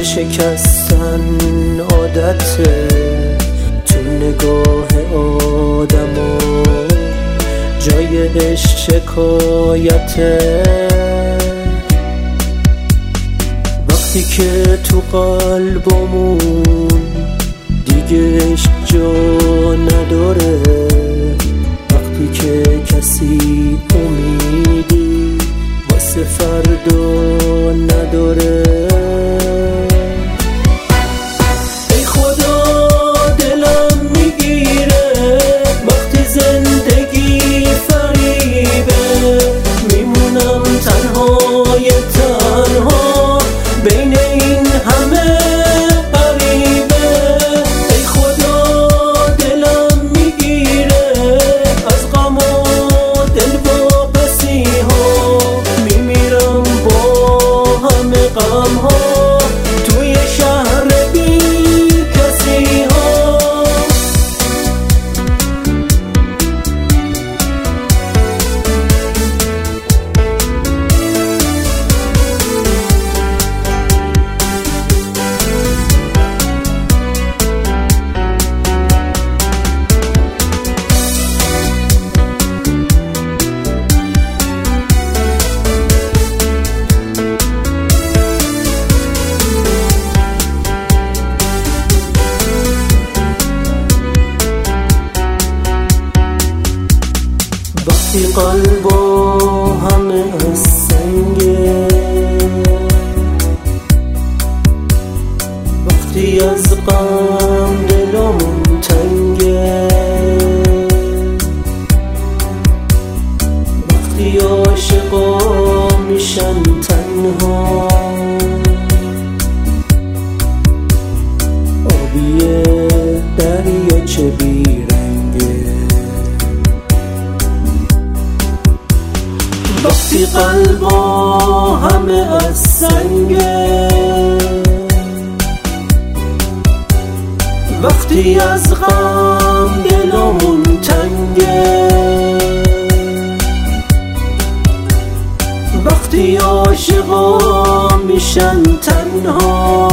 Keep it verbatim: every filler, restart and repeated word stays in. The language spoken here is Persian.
شکستن عادته تو نگاه آدمو، جای عشق شکایته. وقتی که تو قلبمون دیگه عشق جا نداره، وقتی که کسی امیدی واسه فردا نداره. ای خدا دلم میگیره وقتی زندگی فریبه، میمونم تنهای تنها بین این همه غریبه. ای خدا دلم میگیره از غم و دلواپسی ها، میمیرم با همه غم ها توی شهر بی کسی ها. وقتی قلبا همه از سنگه، وقتی از غم دلمون تنگه، وقتی عاشقا میشن تنها، آبی دریاچه بیرنگه. وقتی قلبا همه از سنگه، وقتی از غم دلمون تنگه، وقتی عاشقا میشن تنها،